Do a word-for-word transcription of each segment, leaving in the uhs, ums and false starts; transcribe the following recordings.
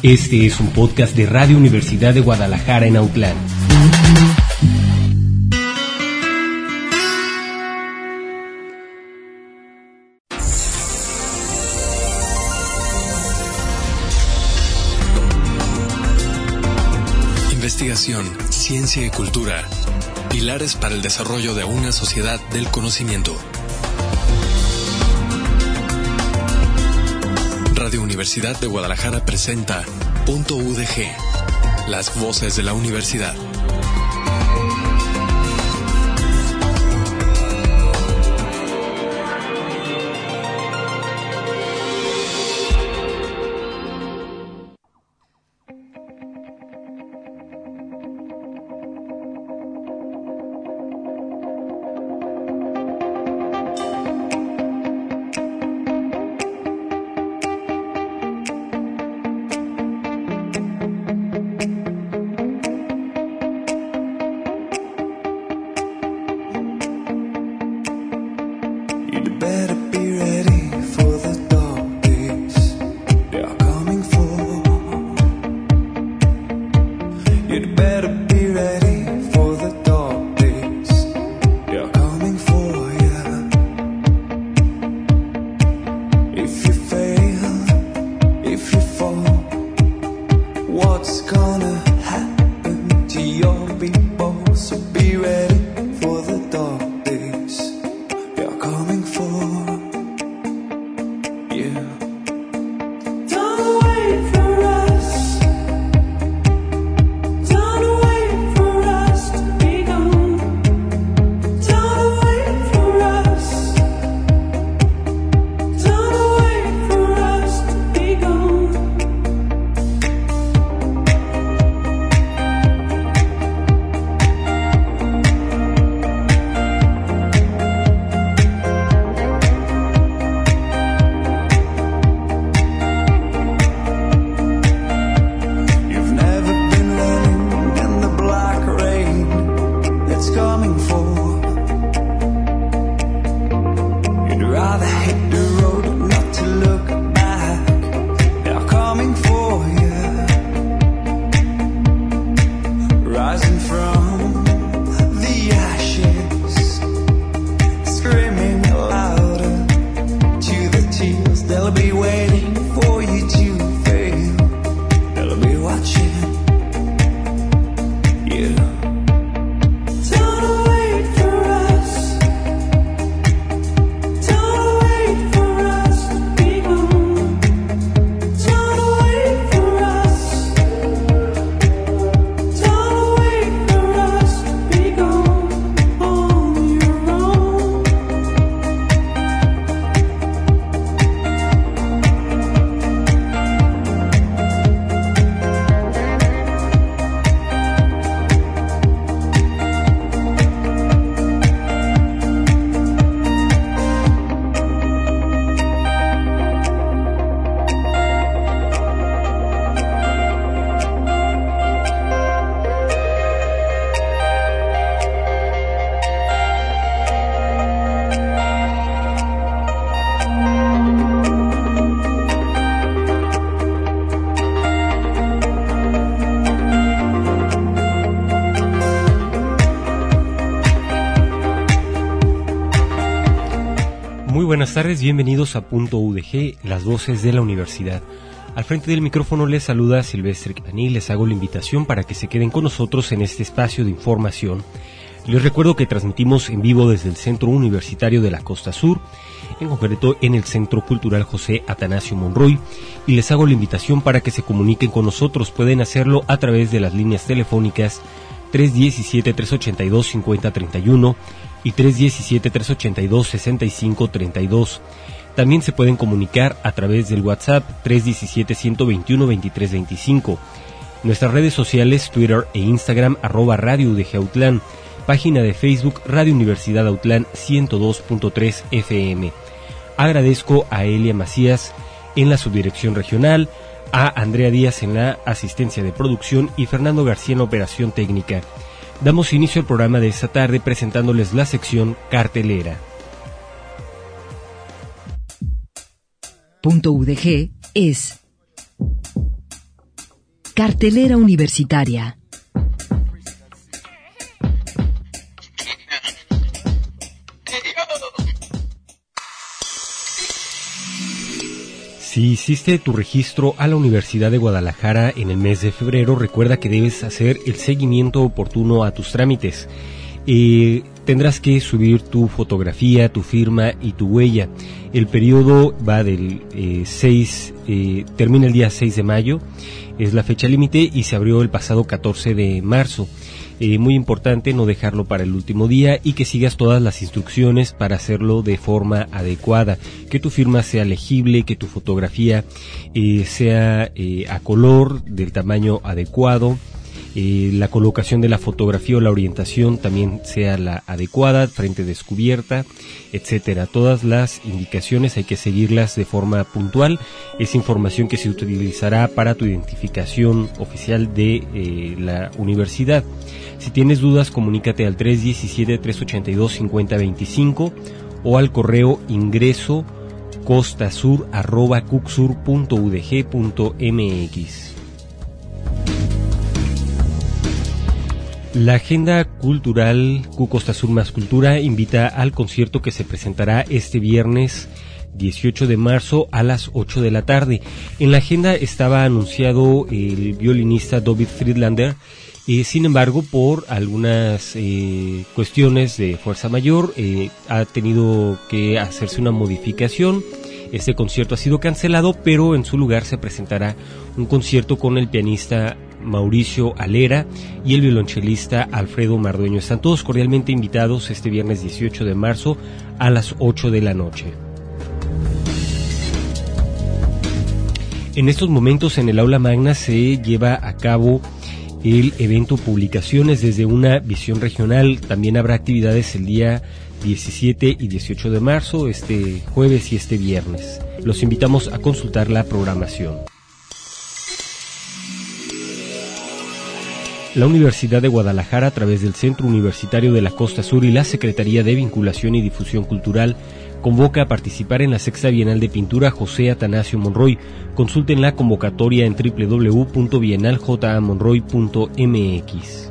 Este es un podcast de Radio Universidad de Guadalajara en Autlán. Investigación, ciencia y cultura. Pilares para el desarrollo de una sociedad del conocimiento. Radio Universidad de Guadalajara presenta Punto U D G, las voces de la universidad. Buenas tardes, bienvenidos a Punto U D G, las voces de la universidad. Al frente del micrófono les saluda Silvestre Quipani, les hago la invitación para que se queden con nosotros en este espacio de información. Les recuerdo que transmitimos en vivo desde el Centro Universitario de la Costa Sur, en concreto en el Centro Cultural José Atanasio Monroy, y les hago la invitación para que se comuniquen con nosotros. Pueden hacerlo a través de las líneas telefónicas tres uno siete, tres ocho dos, cinco cero tres uno y tres uno siete, tres ocho dos, seis cinco tres dos. También se pueden comunicar a través del WhatsApp tres uno siete, uno dos uno, dos tres dos cinco. Nuestras redes sociales, Twitter e Instagram, arroba Radio U D G Autlán. Página de Facebook, Radio Universidad Autlán ciento dos punto tres F M. Agradezco a Elia Macías en la subdirección regional, a Andrea Díaz en la asistencia de producción y Fernando García en la operación técnica. Damos inicio al programa de esta tarde presentándoles la sección cartelera. Punto U D G es Cartelera universitaria. Si hiciste tu registro a la Universidad de Guadalajara en el mes de febrero, recuerda que debes hacer el seguimiento oportuno a tus trámites. Eh, tendrás que subir tu fotografía, tu firma y tu huella. El periodo va del eh, seis, eh, termina el día seis de mayo, es la fecha límite y se abrió el pasado catorce de marzo. Eh, muy importante no dejarlo para el último día y que sigas todas las instrucciones para hacerlo de forma adecuada, que tu firma sea legible, que tu fotografía eh, sea eh, a color, del tamaño adecuado, eh, la colocación de la fotografía o la orientación también sea la adecuada, frente descubierta, etcétera. Todas las indicaciones hay que seguirlas de forma puntual. Es información que se utilizará para tu identificación oficial de eh, la universidad. Si tienes dudas, comunícate al tres uno siete, tres ocho dos, cinco cero dos cinco o al correo ingreso costasur arroba cucsur punto u d g punto m x. La agenda cultural Q Costa Sur Más Cultura invita al concierto que se presentará este viernes dieciocho de marzo a las ocho de la tarde. En la agenda estaba anunciado el violinista David Friedlander. Eh, sin embargo, por algunas eh, cuestiones de fuerza mayor, eh, ha tenido que hacerse una modificación. Este concierto ha sido cancelado, pero en su lugar se presentará un concierto con el pianista Mauricio Alera y el violonchelista Alfredo Mardueño. Están todos cordialmente invitados este viernes dieciocho de marzo a las ocho de la noche. En estos momentos en el aula magna se lleva a cabo el evento Publicaciones desde una visión regional. También habrá actividades el día diecisiete y dieciocho de marzo, este jueves y este viernes. Los invitamos a consultar la programación. La Universidad de Guadalajara, a través del Centro Universitario de la Costa Sur y la Secretaría de Vinculación y Difusión Cultural, convoca a participar en la Sexta Bienal de Pintura José Atanasio Monroy. Consulten la convocatoria en doble u doble u doble u punto bienal j a monroy punto m x.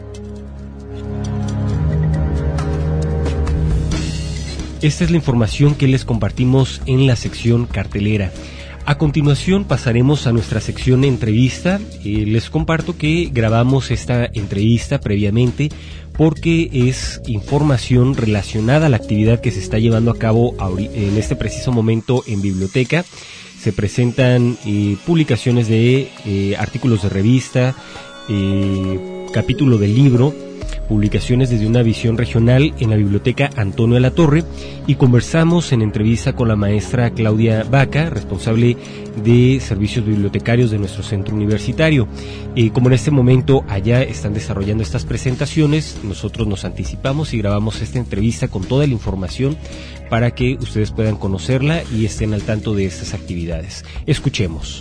Esta es la información que les compartimos en la sección cartelera. A continuación pasaremos a nuestra sección entrevista. Eh, les comparto que grabamos esta entrevista previamente porque es información relacionada a la actividad que se está llevando a cabo en este preciso momento en biblioteca. Se presentan eh, publicaciones de eh, artículos de revista, eh, capítulo del libro, publicaciones desde una visión regional en la Biblioteca Antonio de la Torre, y conversamos en entrevista con la maestra Claudia Vaca, responsable de servicios bibliotecarios de nuestro centro universitario. Eh, como en este momento allá están desarrollando estas presentaciones, nosotros nos anticipamos y grabamos esta entrevista con toda la información para que ustedes puedan conocerla y estén al tanto de estas actividades. Escuchemos.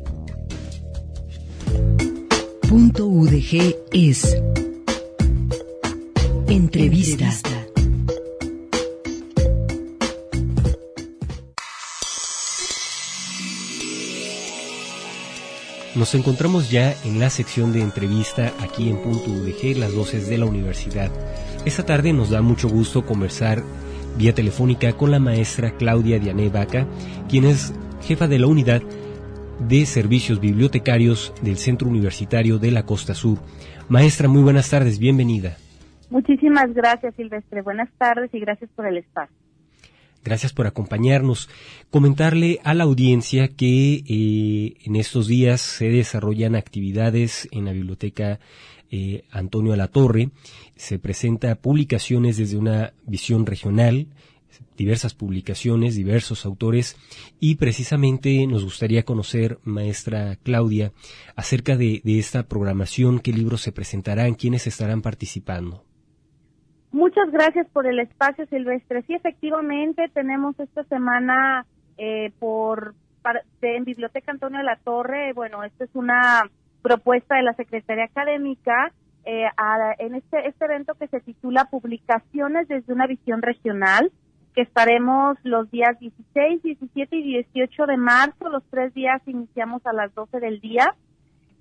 Punto U D G es Entrevista. Nos encontramos ya en la sección de entrevista aquí en Punto U D G, las voces de la universidad. Esta tarde nos da mucho gusto conversar vía telefónica con la maestra Claudia Diané Vaca, quien es jefa de la unidad de servicios bibliotecarios del Centro Universitario de la Costa Sur. Maestra, muy buenas tardes, bienvenida. Muchísimas gracias, Silvestre. Buenas tardes y gracias por el espacio. Gracias por acompañarnos. Comentarle a la audiencia que eh, en estos días se desarrollan actividades en la Biblioteca eh, Antonio de la Torre. Se presenta publicaciones desde una visión regional, diversas publicaciones, diversos autores, y precisamente nos gustaría conocer, maestra Claudia, acerca de, de esta programación, qué libros se presentarán, quiénes estarán participando. Muchas gracias por el espacio, Silvestre. Sí, efectivamente, tenemos esta semana eh, por para, de, en Biblioteca Antonio de la Torre. Bueno, esta es una propuesta de la Secretaría Académica eh, a, en este, este evento que se titula Publicaciones desde una visión regional, que estaremos los días dieciséis, diecisiete y dieciocho de marzo. Los tres días iniciamos a las doce del día.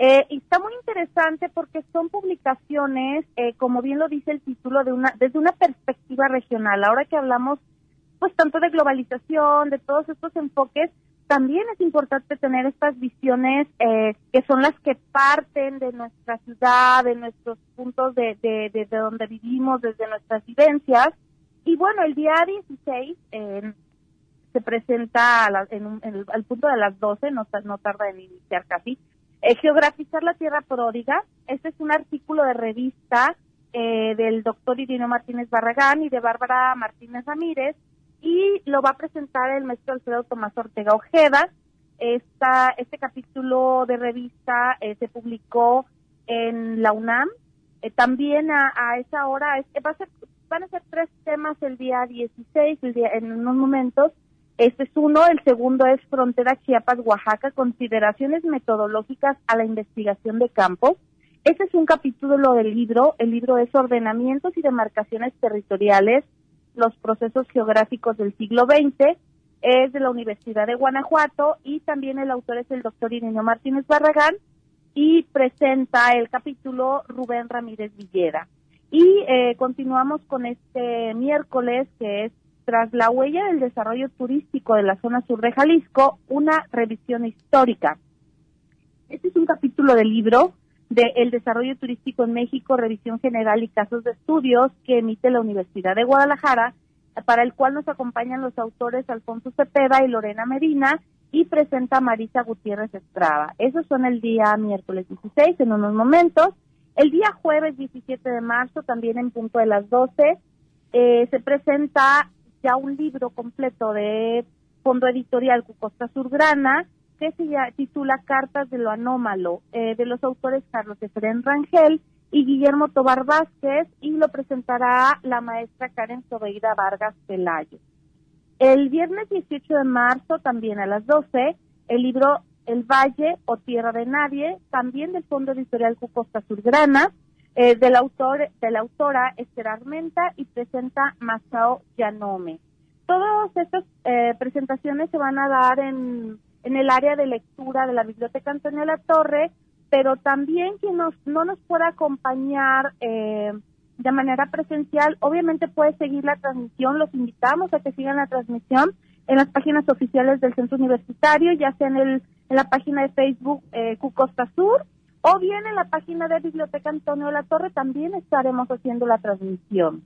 Eh, y está muy interesante porque son publicaciones, eh, como bien lo dice el título, de una desde una perspectiva regional. Ahora que hablamos, pues, tanto de globalización, de todos estos enfoques, también es importante tener estas visiones eh, que son las que parten de nuestra ciudad, de nuestros puntos de, de, de, de donde vivimos, desde nuestras vivencias. Y bueno, el día dieciséis eh, se presenta a la, en un, en el, al punto de las doce, no, no tarda en iniciar casi, eh, Geografizar la Tierra Pródiga. Este es un artículo de revista eh, del doctor Irineo Martínez Barragán y de Bárbara Martínez Ramírez, y lo va a presentar el maestro Alfredo Tomás Ortega Ojeda. Esta, este capítulo de revista eh, se publicó en la UNAM. Eh, también a, a esa hora, es, va a ser, van a ser tres temas el día dieciséis, el día, en unos momentos. Este es uno, el segundo es Frontera Chiapas-Oaxaca, consideraciones metodológicas a la investigación de campo. Este es un capítulo del libro, el libro es Ordenamientos y Demarcaciones Territoriales, los procesos geográficos del siglo veinte, es de la Universidad de Guanajuato, y también el autor es el doctor Irineo Martínez Barragán, y presenta el capítulo Rubén Ramírez Villeda. Y eh, continuamos con este miércoles, que es Tras la huella del desarrollo turístico de la zona sur de Jalisco, una revisión histórica. Este es un capítulo del libro de El desarrollo turístico en México, revisión general y casos de estudios, que emite la Universidad de Guadalajara, para el cual nos acompañan los autores Alfonso Cepeda y Lorena Medina, y presenta Marisa Gutiérrez Estrada. Esos son el día miércoles dieciséis, en unos momentos. El día jueves diecisiete de marzo, también en punto de las doce, eh, se presenta ya un libro completo de Fondo Editorial Cucosta Surgrana, que se titula Cartas de lo Anómalo, eh, de los autores Carlos Efrén Rangel y Guillermo Tobar Vázquez, y lo presentará la maestra Karen Sobeida Vargas Pelayo. El viernes dieciocho de marzo, también a las doce, el libro El Valle o Tierra de Nadie, también del Fondo Editorial Cucosta Surgrana, eh, del autor, de la autora Esther Armenta, y presenta Masao Yanome. Todas estas eh, presentaciones se van a dar en en el área de lectura de la Biblioteca Antonio Latorre, pero también quien nos, no nos pueda acompañar eh, de manera presencial, obviamente puede seguir la transmisión. Los invitamos a que sigan la transmisión en las páginas oficiales del Centro Universitario, ya sea en, el, en la página de Facebook eh, Cucosta Sur, o bien en la página de Biblioteca Antonio Latorre, también estaremos haciendo la transmisión.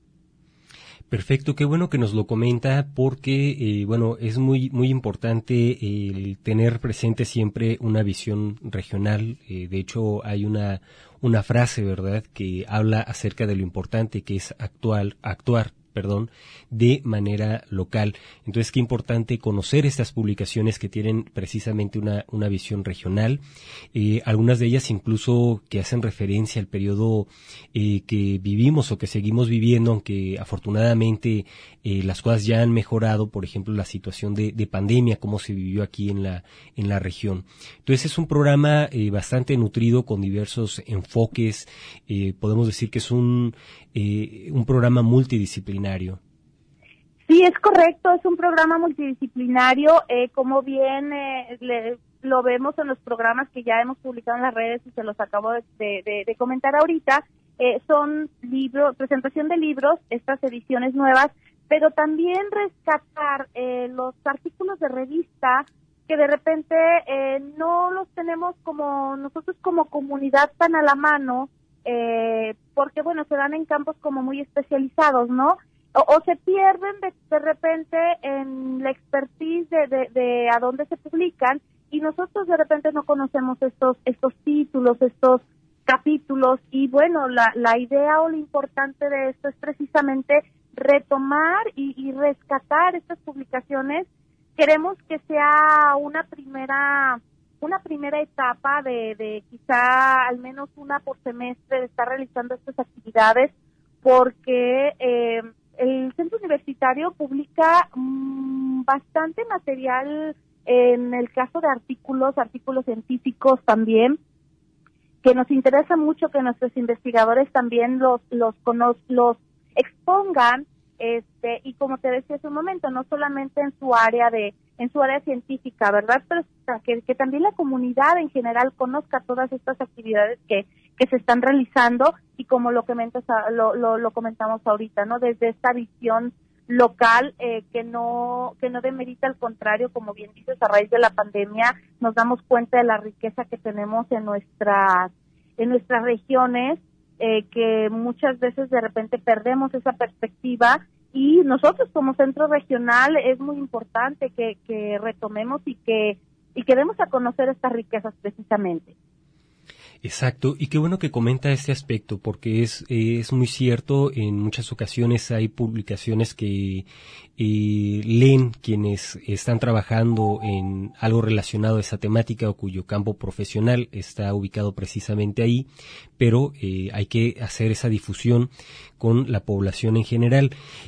Perfecto, qué bueno que nos lo comenta, porque eh, bueno, es muy muy importante el tener presente siempre una visión regional. Eh, de hecho, hay una una frase, ¿verdad?, que habla acerca de lo importante que es actuar actuar perdón, de manera local. Entonces, qué importante conocer estas publicaciones que tienen precisamente una, una visión regional, eh, algunas de ellas incluso que hacen referencia al periodo eh, que vivimos o que seguimos viviendo, aunque afortunadamente eh, las cosas ya han mejorado, por ejemplo, la situación de, de pandemia, cómo se vivió aquí en la, en la región. Entonces, es un programa eh, bastante nutrido con diversos enfoques, eh, podemos decir que es un, eh, un programa multidisciplinario. Sí, es correcto, es un programa multidisciplinario, eh, como bien eh, le, lo vemos en los programas que ya hemos publicado en las redes y se los acabo de, de, de comentar ahorita. Eh, son libros, presentación de libros, estas ediciones nuevas, pero también rescatar eh, los artículos de revista que de repente eh, no los tenemos como nosotros como comunidad tan a la mano, eh, porque bueno, se dan en campos como muy especializados, ¿no? O, o se pierden de, de repente en la expertise de, de, de a dónde se publican, y nosotros de repente no conocemos estos estos títulos, estos capítulos, y bueno, la, la idea o lo importante de esto es precisamente retomar y, y rescatar estas publicaciones. Queremos que sea una primera una primera etapa de, de quizá al menos una por semestre de estar realizando estas actividades, porque eh, el Centro Universitario publica mmm, bastante material, en el caso de artículos, artículos científicos también, que nos interesa mucho que nuestros investigadores también los los conoz, los expongan, este y como te decía hace un momento, no solamente en su área de, en su área científica, ¿verdad? Pero que, que también la comunidad en general conozca todas estas actividades que, que se están realizando y como lo comentas, lo, lo, lo comentamos ahorita, ¿no? Desde esta visión local eh, que no que no demerita, al contrario, como bien dices, a raíz de la pandemia nos damos cuenta de la riqueza que tenemos en nuestras en nuestras regiones, eh, que muchas veces de repente perdemos esa perspectiva. Y nosotros como centro regional es muy importante que, que retomemos y que y que demos a conocer estas riquezas precisamente. Exacto, y qué bueno que comenta este aspecto, porque es es muy cierto. En muchas ocasiones hay publicaciones que eh, leen quienes están trabajando en algo relacionado a esa temática o cuyo campo profesional está ubicado precisamente ahí, pero eh, hay que hacer esa difusión con la población en general.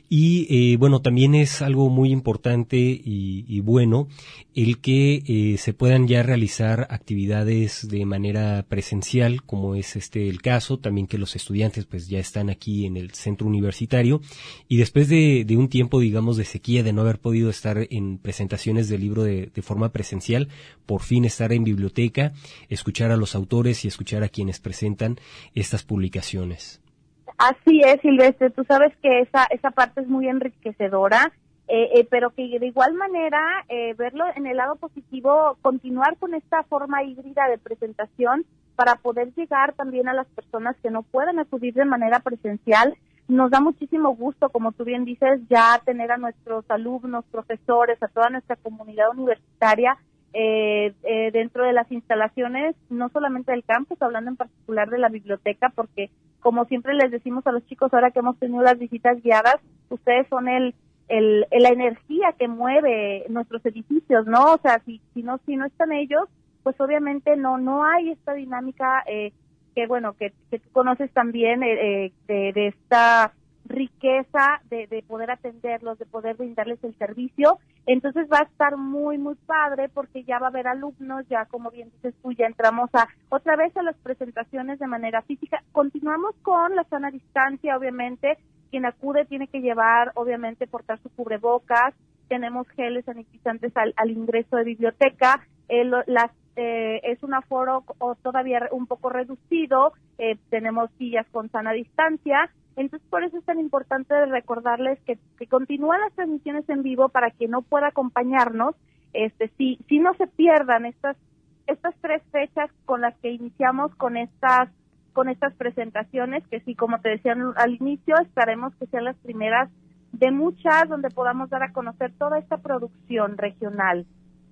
Y eh, bueno, también es algo muy importante y, y bueno el que eh, se puedan ya realizar actividades de manera presencial, como es este el caso, también que los estudiantes pues ya están aquí en el centro universitario, y después de, de un tiempo, digamos, de sequía, de no haber podido estar en presentaciones del libro de, de forma presencial, por fin estar en biblioteca, escuchar a los autores y escuchar a quienes presentan estas publicaciones. Así es, Silvestre, tú sabes que esa esa parte es muy enriquecedora, eh, eh, pero que de igual manera eh, verlo en el lado positivo, continuar con esta forma híbrida de presentación para poder llegar también a las personas que no puedan acudir de manera presencial. Nos da muchísimo gusto, como tú bien dices, ya tener a nuestros alumnos, profesores, a toda nuestra comunidad universitaria eh, eh, dentro de las instalaciones, no solamente del campus, hablando en particular de la biblioteca, porque como siempre les decimos a los chicos ahora que hemos tenido las visitas guiadas, ustedes son el, el, el la energía que mueve nuestros edificios, ¿no? O sea, si, si no si no están ellos, pues obviamente no no hay esta dinámica eh, que, bueno, que, que tú conoces también eh, de, de esta riqueza de, de poder atenderlos, de poder brindarles el servicio. Entonces va a estar muy, muy padre porque ya va a haber alumnos, ya como bien dices tú, ya entramos a otra vez a las presentaciones de manera física. Continuamos con la sana distancia, obviamente. Quien acude tiene que llevar, obviamente, portar su cubrebocas. Tenemos geles sanitizantes al, al ingreso de biblioteca. Eh, lo, las Eh, es un aforo o todavía un poco reducido, eh, tenemos sillas con sana distancia, entonces por eso es tan importante recordarles que, que continúan las transmisiones en vivo para quien no pueda acompañarnos, este si, si no se pierdan estas estas tres fechas con las que iniciamos con estas con estas presentaciones, que sí, como te decía al inicio, esperaremos que sean las primeras de muchas donde podamos dar a conocer toda esta producción regional.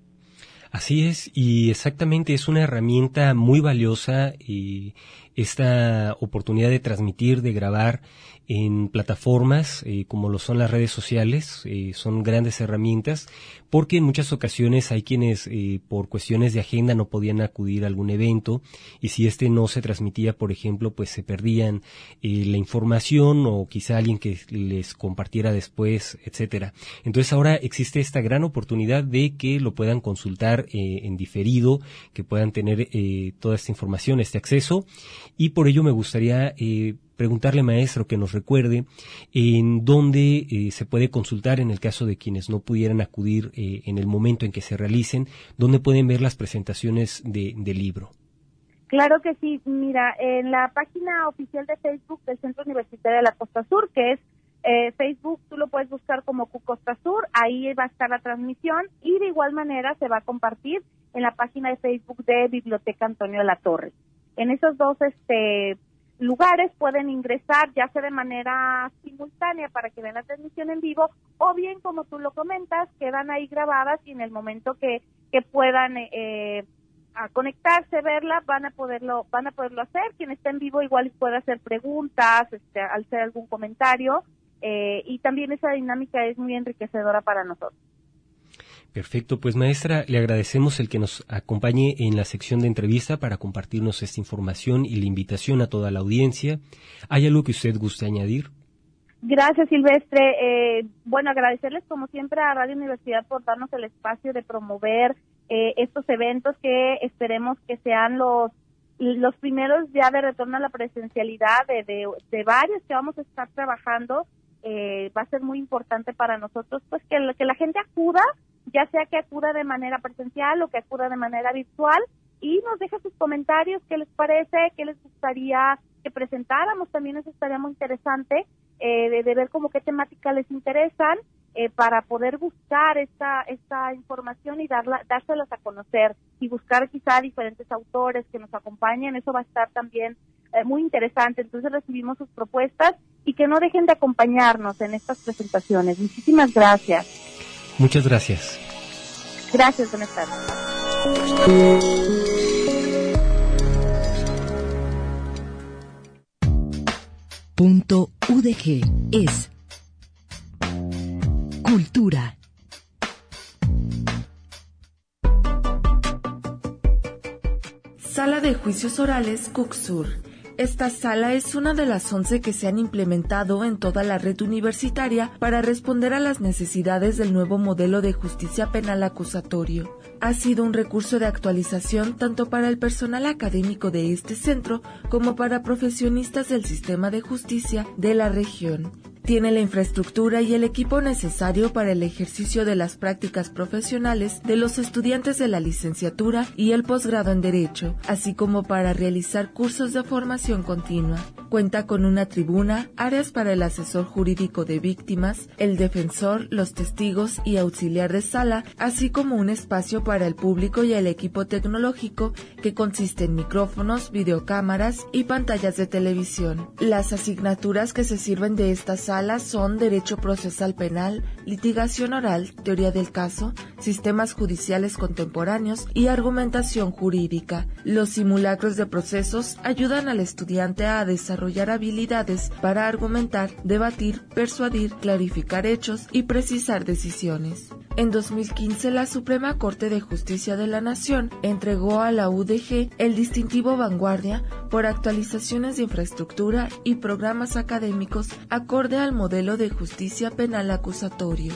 Así es, y exactamente es una herramienta muy valiosa y esta oportunidad de transmitir, de grabar en plataformas eh, como lo son las redes sociales, eh, son grandes herramientas, porque en muchas ocasiones hay quienes eh, por cuestiones de agenda no podían acudir a algún evento, y si este no se transmitía, por ejemplo, pues se perdían eh, la información o quizá alguien que les compartiera después, etcétera. Entonces ahora existe esta gran oportunidad de que lo puedan consultar eh, en diferido, que puedan tener eh, toda esta información, este acceso, y por ello me gustaría eh, preguntarle, maestro, que nos recuerde en dónde eh, se puede consultar en el caso de quienes no pudieran acudir eh, en el momento en que se realicen, dónde pueden ver las presentaciones de, del libro. Claro que sí, mira, en la página oficial de Facebook del Centro Universitario de la Costa Sur, que es eh, Facebook, tú lo puedes buscar como Q Costa Sur, ahí va a estar la transmisión y de igual manera se va a compartir en la página de Facebook de Biblioteca Antonio de la Torre. En esos dos este lugares pueden ingresar ya sea de manera simultánea para que vean la transmisión en vivo, o bien, como tú lo comentas, quedan ahí grabadas y en el momento que, que puedan eh, a conectarse, verla, van a poderlo van a poderlo hacer. Quien está en vivo igual puede hacer preguntas, este, al hacer algún comentario, eh, y también esa dinámica es muy enriquecedora para nosotros. Perfecto, pues maestra, le agradecemos el que nos acompañe en la sección de entrevista para compartirnos esta información y la invitación a toda la audiencia. ¿Hay algo que usted guste añadir? Gracias, Silvestre. Eh, bueno, agradecerles como siempre a Radio Universidad por darnos el espacio de promover eh, estos eventos que esperemos que sean los los primeros ya de retorno a la presencialidad de, de, de varios que vamos a estar trabajando. Eh, va a ser muy importante para nosotros pues que, que la gente acuda ya sea que acuda de manera presencial o que acuda de manera virtual, y nos deje sus comentarios, qué les parece, qué les gustaría que presentáramos. También eso estaría muy interesante, eh, de, de ver como qué temáticas les interesan, eh, para poder buscar esta esta información y darla dárselas a conocer, y buscar quizá diferentes autores que nos acompañen. Eso va a estar también eh, muy interesante. Entonces recibimos sus propuestas y que no dejen de acompañarnos en estas presentaciones. Muchísimas gracias. Muchas gracias. Gracias, buenas tardes. Punto U D G es cultura. Sala de Juicios Orales Cucsur. Esta sala es una de las once que se han implementado en toda la red universitaria para responder a las necesidades del nuevo modelo de justicia penal acusatorio. Ha sido un recurso de actualización tanto para el personal académico de este centro como para profesionistas del sistema de justicia de la región. Tiene la infraestructura y el equipo necesario para el ejercicio de las prácticas profesionales de los estudiantes de la licenciatura y el posgrado en Derecho, así como para realizar cursos de formación continua. Cuenta con una tribuna, áreas para el asesor jurídico de víctimas, el defensor, los testigos y auxiliar de sala, así como un espacio para el público y el equipo tecnológico que consiste en micrófonos, videocámaras y pantallas de televisión. Las asignaturas que se sirven de esta sala son Derecho Procesal Penal, Litigación Oral, Teoría del Caso, Sistemas Judiciales Contemporáneos y Argumentación Jurídica. Los simulacros de procesos ayudan al estudiante a desarrollar habilidades para argumentar, debatir, persuadir, clarificar hechos y precisar decisiones. En dos mil quince, la Suprema Corte de Justicia de la Nación entregó a la U D G el distintivo Vanguardia por actualizaciones de infraestructura y programas académicos acorde al modelo de justicia penal acusatorio.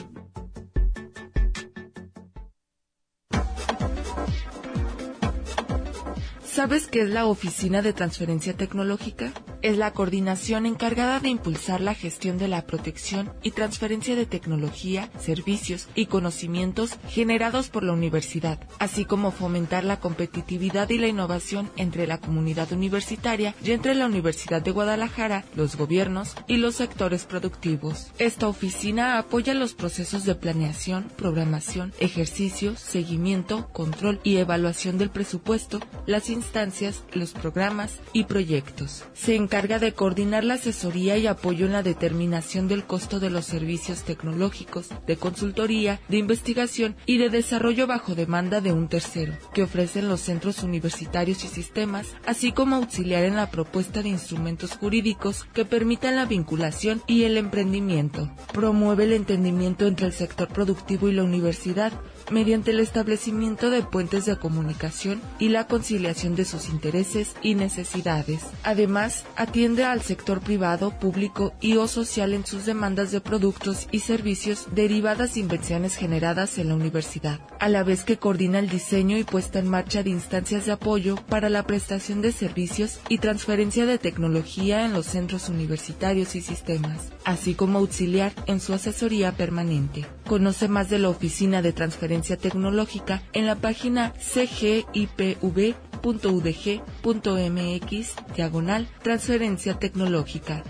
¿Sabes qué es la Oficina de Transferencia Tecnológica? Es la coordinación encargada de impulsar la gestión de la protección y transferencia de tecnología, servicios y conocimientos generados por la universidad, así como fomentar la competitividad y la innovación entre la comunidad universitaria y entre la Universidad de Guadalajara, los gobiernos y los sectores productivos. Esta oficina apoya los procesos de planeación, programación, ejercicio, seguimiento, control y evaluación del presupuesto, las instancias, los programas y proyectos. Se encarga de coordinar la asesoría y apoyo en la determinación del costo de los servicios tecnológicos, de consultoría, de investigación y de desarrollo bajo demanda de un tercero, que ofrecen los centros universitarios y sistemas, así como auxiliar en la propuesta de instrumentos jurídicos que permitan la vinculación y el emprendimiento. Promueve el entendimiento entre el sector productivo y la universidad, mediante el establecimiento de puentes de comunicación y la conciliación de sus intereses y necesidades. Además, atiende al sector privado, público y o social en sus demandas de productos y servicios derivadas de inversiones generadas en la universidad, a la vez que coordina el diseño y puesta en marcha de instancias de apoyo para la prestación de servicios y transferencia de tecnología en los centros universitarios y sistemas, así como auxiliar en su asesoría permanente. Conoce más de la Oficina de Transferencia Tecnológica en la página c g i p v punto u d g punto m x diagonal transferencia tecnológica.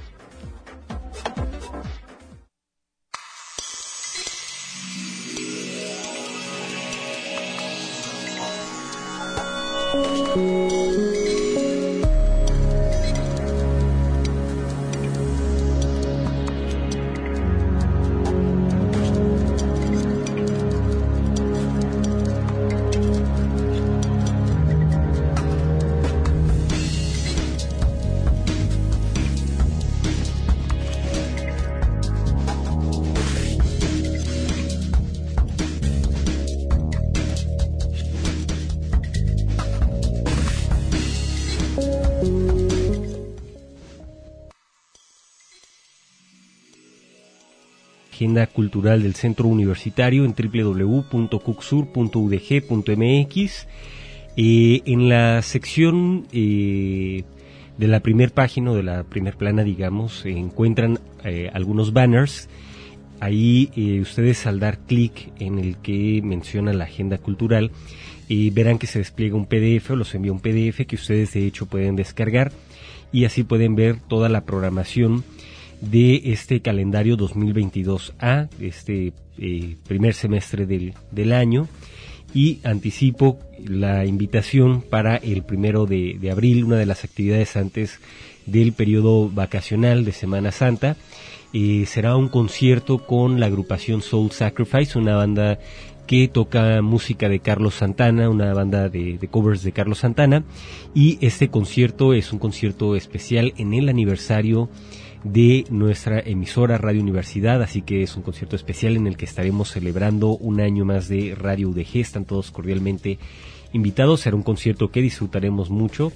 Agenda cultural del Centro Universitario en doble u doble u doble u punto cucsur punto u d g punto m x. Eh, en la sección eh, de la primer página, de la primer plana, digamos, se encuentran eh, algunos banners Ahí eh, ustedes al dar clic en el que menciona la agenda cultural, eh, verán que se despliega un P D F o los envía un P D F que ustedes de hecho pueden descargar y así pueden ver toda la programación de este calendario dos mil veintidós A, este eh, primer semestre del, del año. Y anticipo la invitación para el primero de, de abril, una de las actividades antes del periodo vacacional de Semana Santa. Eh, será un concierto con la agrupación Soul Sacrifice, una banda que toca música de Carlos Santana, una banda de, de covers de Carlos Santana, y este concierto es un concierto especial en el aniversario de nuestra emisora Radio Universidad, así que es un concierto especial en el que estaremos celebrando un año más de Radio U D G. Están todos cordialmente invitados. Será un concierto que disfrutaremos mucho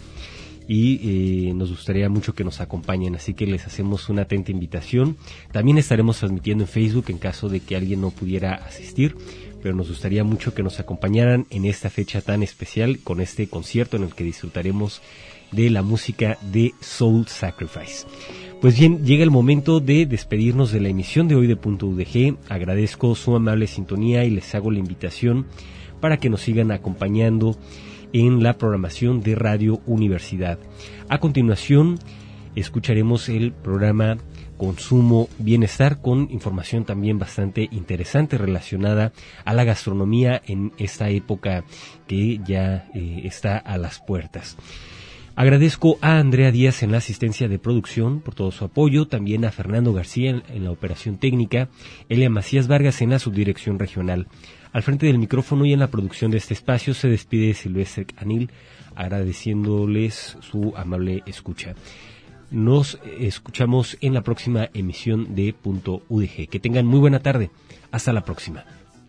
y eh, nos gustaría mucho que nos acompañen, así que les hacemos una atenta invitación. También estaremos transmitiendo en Facebook en caso de que alguien no pudiera asistir, pero nos gustaría mucho que nos acompañaran en esta fecha tan especial con este concierto en el que disfrutaremos de la música de Soul Sacrifice. Pues bien, llega el momento de despedirnos de la emisión de hoy de Punto U D G. Agradezco su amable sintonía y les hago la invitación para que nos sigan acompañando en la programación de Radio Universidad. A continuación, escucharemos el programa Consumo Bienestar con información también bastante interesante relacionada a la gastronomía en esta época que ya eh, está a las puertas. Agradezco a Andrea Díaz en la asistencia de producción por todo su apoyo, también a Fernando García en, en la operación técnica, Elia Macías Vargas en la subdirección regional. Al frente del micrófono y en la producción de este espacio se despide Silvestre Anil, agradeciéndoles su amable escucha. Nos escuchamos en la próxima emisión de Punto U D G. Que tengan muy buena tarde. Hasta la próxima.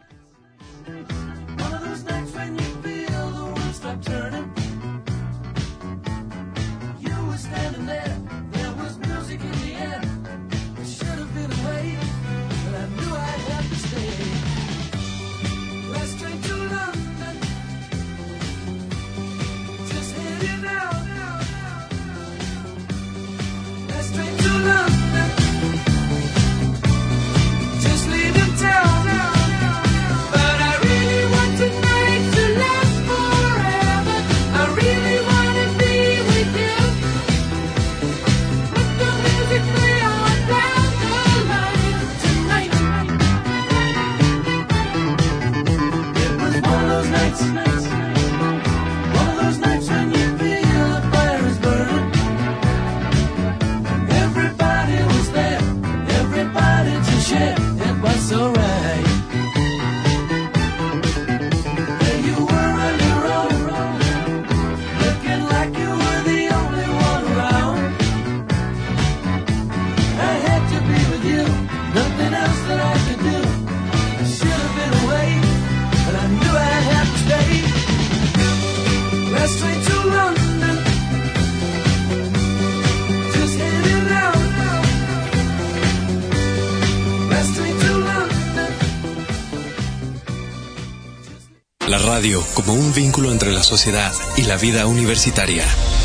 La radio como un vínculo entre la sociedad y la vida universitaria.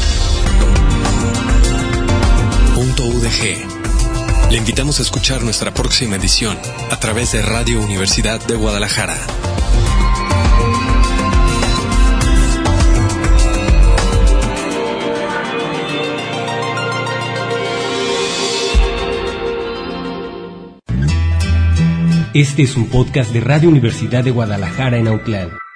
Punto U D G. Le invitamos a escuchar nuestra próxima edición a través de Radio Universidad de Guadalajara. Este es un podcast de Radio Universidad de Guadalajara en Autlán.